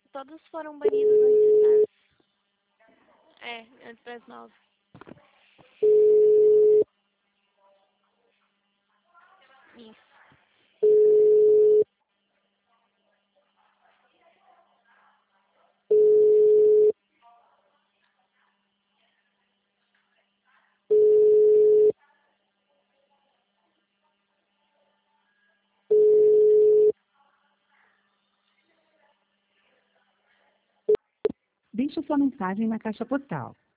Todos foram banidos antes das... antes das 9. Isso. Deixe sua mensagem na caixa postal